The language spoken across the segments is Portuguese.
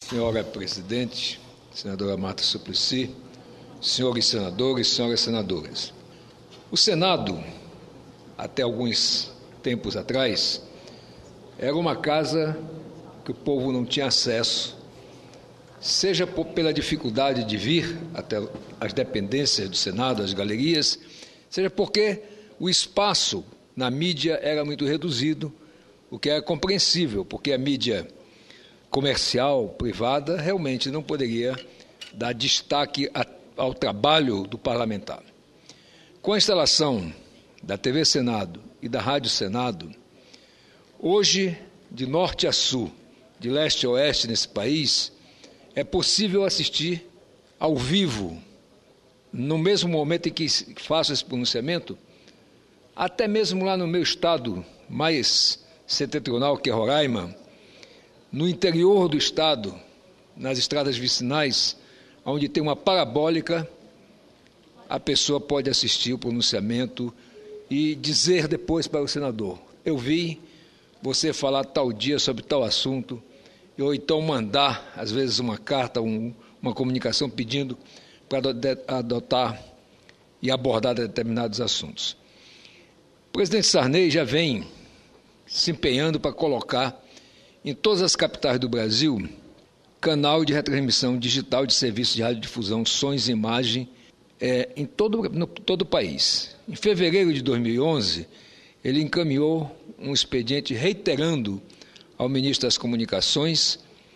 Senhora Presidente, senadora Marta Suplicy, senhores senadores, senhoras senadoras. O Senado, até alguns tempos atrás, era uma casa que o povo não tinha acesso, seja pela dificuldade de vir até as dependências do Senado, as galerias, seja porque o espaço na mídia era muito reduzido, o que era compreensível, porque a mídia comercial, privada, realmente não poderia dar destaque ao trabalho do parlamentar. Com a instalação da TV Senado e da Rádio Senado, hoje, de norte a sul, de leste a oeste nesse país, é possível assistir ao vivo, no mesmo momento em que faço esse pronunciamento, até mesmo lá no meu estado mais setentrional, que é Roraima, no interior do estado, nas estradas vicinais, onde tem uma parabólica, a pessoa pode assistir o pronunciamento e dizer depois para o senador: eu vi você falar tal dia sobre tal assunto, ou então mandar, às vezes, uma carta, uma comunicação pedindo para adotar e abordar determinados assuntos. O presidente Sarney já vem se empenhando para colocar em todas as capitais do Brasil canal de retransmissão digital de serviços de radiodifusão, sons e imagem em todo o país. Em fevereiro de 2011, ele encaminhou um expediente reiterando ao ministro das Comunicações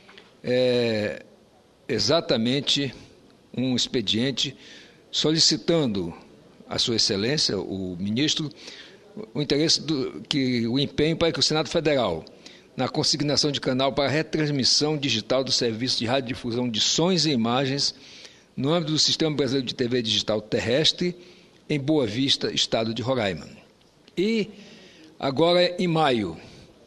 exatamente um expediente solicitando à Sua Excelência, o ministro, o empenho para que o Senado Federal, na consignação de canal para retransmissão digital do serviço de radiodifusão de sons e imagens no âmbito do Sistema Brasileiro de TV Digital Terrestre, em Boa Vista, estado de Roraima. E agora, em maio,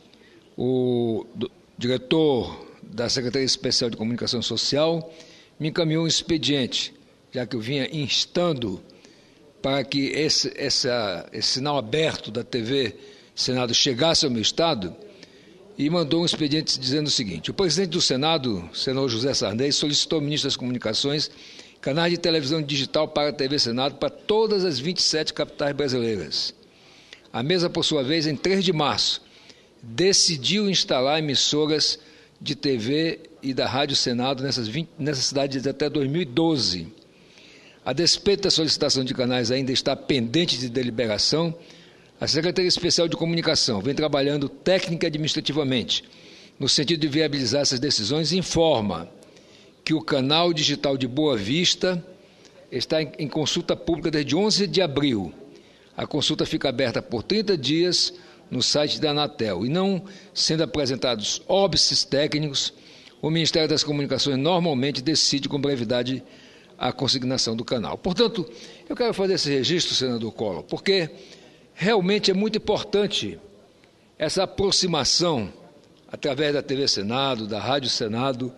o diretor da Secretaria Especial de Comunicação Social me encaminhou um expediente, já que eu vinha instando para que esse sinal aberto da TV Senado chegasse ao meu estado, e mandou um expediente dizendo o seguinte: o presidente do Senado, senador José Sarney, solicitou ao ministro das Comunicações canais de televisão digital para a TV Senado para todas as 27 capitais brasileiras. A mesa, por sua vez, em 3 de março, decidiu instalar emissoras de TV e da Rádio Senado nessas cidades até 2012. A despeito da solicitação de canais ainda está pendente de deliberação, a Secretaria Especial de Comunicação vem trabalhando técnica e administrativamente no sentido de viabilizar essas decisões e informa que o canal digital de Boa Vista está em consulta pública desde 11 de abril. A consulta fica aberta por 30 dias no site da Anatel e, não sendo apresentados óbices técnicos, o Ministério das Comunicações normalmente decide com brevidade a consignação do canal. Portanto, eu quero fazer esse registro, senador Collor, porque realmente é muito importante essa aproximação, através da TV Senado, da Rádio Senado,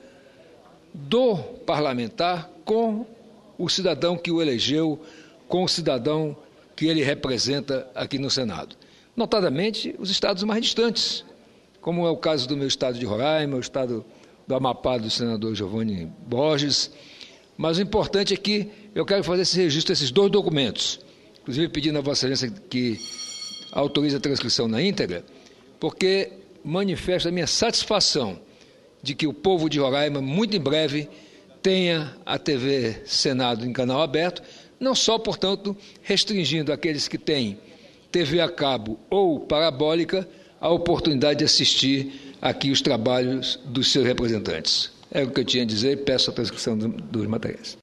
do parlamentar com o cidadão que o elegeu, com o cidadão que ele representa aqui no Senado. Notadamente, os estados mais distantes, como é o caso do meu estado de Roraima, o estado do Amapá do senador Giovanni Borges. Mas o importante é que eu quero fazer esse registro desses 2 documentos, inclusive pedindo a Vossa Excelência que autorize a transcrição na íntegra, porque manifesta a minha satisfação de que o povo de Roraima, muito em breve, tenha a TV Senado em canal aberto, não só, portanto, restringindo aqueles que têm TV a cabo ou parabólica a oportunidade de assistir aqui os trabalhos dos seus representantes. É o que eu tinha a dizer e peço a transcrição dos materiais.